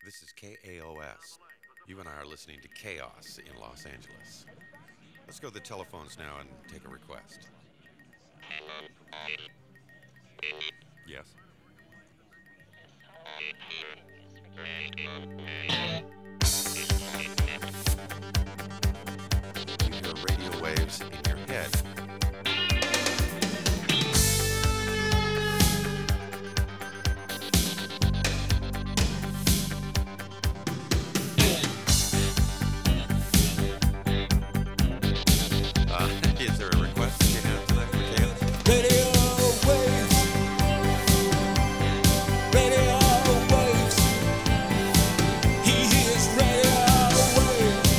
This is KAOS. You and I are listening to Chaos in Los Angeles. Let's go to the telephones now and take a request. Yes. You hear radio waves in your head. Is there a request that you have to that for Chaos? Radio waves, radio waves. He hears radio waves,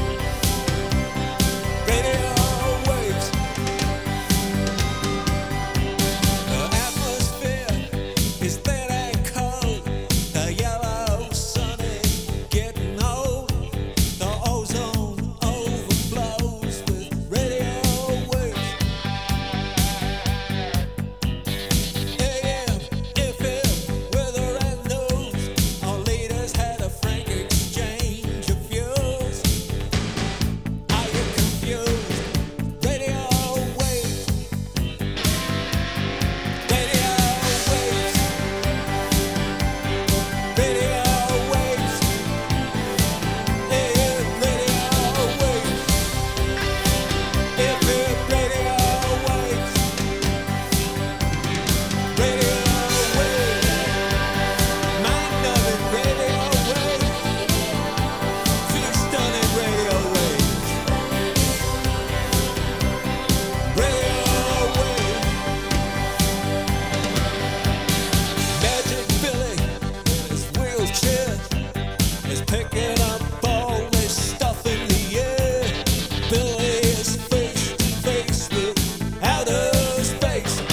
radio waves. The atmosphere is thin and cold. The yellow sun is getting old. The ozone overflows with radio waves. AM, FM, weather and news. Our leaders had a frank exchange of views. Are you confused? Radio waves, radio waves, radio waves, AM, radio waves, FM, radio waves. Radio waves, mind-numbing radio waves, feel-stunning radio waves, radio waves. Magic Billy in his wheelchair is picking up all this stuff in the air. Billy is face to face with outer space.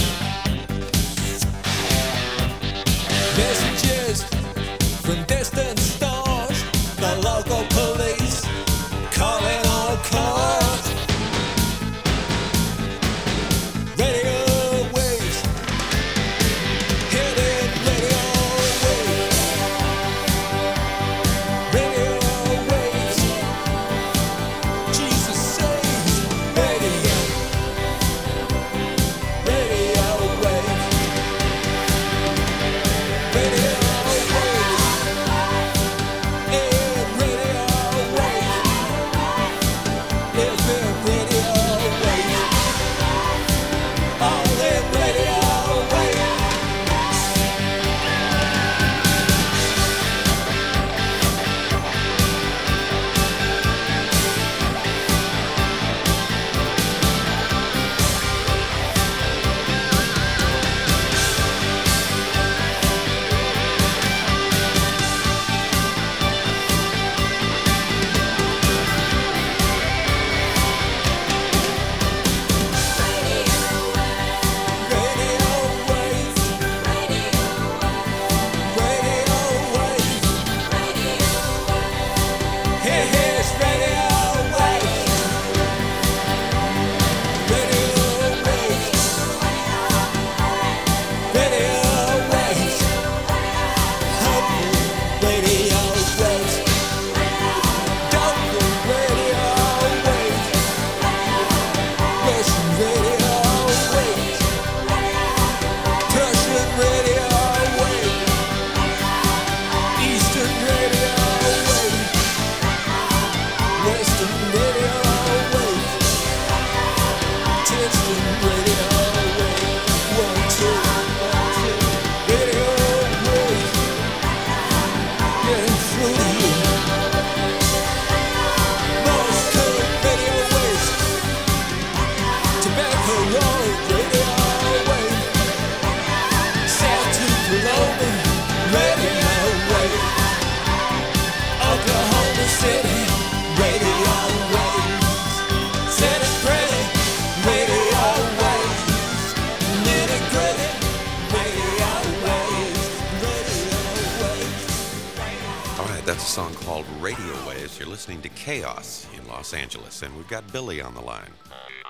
Messages from distant stars, the local police calling all cars. Radio waves, hitting radio waves, radio waves. Jesus saves radio, radio waves. Radio waves, AM radio waves, FM radio waves, all in radio waves. Radio waves, radio waves, here's radio waves, radio waves, radio waves, radio waves, double radio waves, Russian radio waves, Persian radio waves, Eastern radio waves, Western radio waves, Distant radio waves, 1, 2, 1, 2, radio waves, getting through to you. Morse code radio waves, Tobacco Road radio waves, South to Cologne radio waves, Oklahoma City radio waves, Santa Cruz radio waves, Nitty-gritty radio waves, radio waves. All right, that's a song called Radio Waves. You're listening to Chaos in Los Angeles, and we've got Billy on the line.